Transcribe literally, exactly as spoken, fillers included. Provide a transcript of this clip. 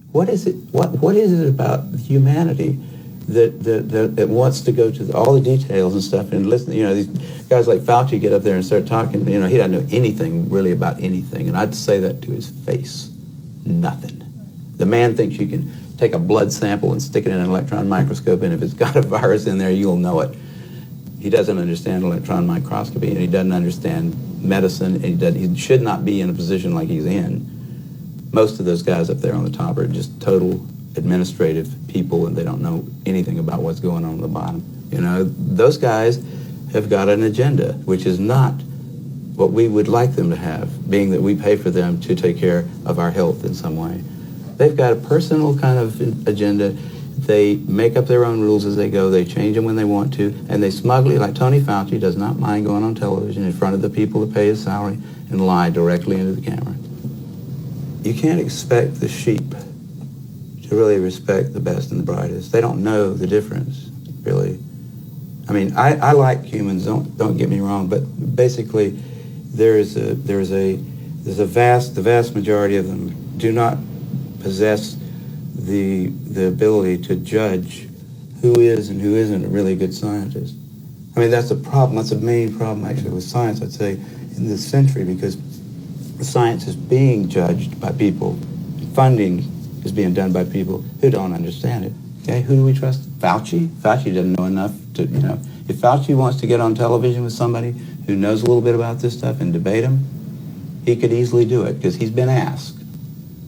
What is it? What what is it about humanity that that, that, that wants to go to the, all the details and stuff and listen? You know, these guys like Fauci get up there and start talking. You know, he doesn't know anything really about anything, and I'd say that to his face. Nothing. The man thinks you can take a blood sample and stick it in an electron microscope, and if it's got a virus in there, you'll know it. He doesn't understand electron microscopy, and he doesn't understand medicine, and he, does, he should not be in a position like he's in. Most of those guys up there on the top are just total administrative people, and they don't know anything about what's going on at the bottom. You know, those guys have got an agenda, which is not what we would like them to have, being that we pay for them to take care of our health in some way. They've got a personal kind of agenda. They make up their own rules as they go. They change them when they want to, and they smugly, like Tony Fauci, does not mind going on television in front of the people that pay his salary and lie directly into the camera. You can't expect the sheep to really respect the best and the brightest. They don't know the difference, really. I mean, I, I like humans, don't don't get me wrong, but basically there is a there's a there's a vast the vast majority of them do not possess the the ability to judge who is and who isn't a really good scientist. I mean, that's a problem. That's a main problem actually with science, I'd say, in this century, because science is being judged by people. Funding is being done by people who don't understand it. Okay, who do we trust? Fauci? Fauci doesn't know enough to, you know, if Fauci wants to get on television with somebody who knows a little bit about this stuff and debate him, he could easily do it because he's been asked.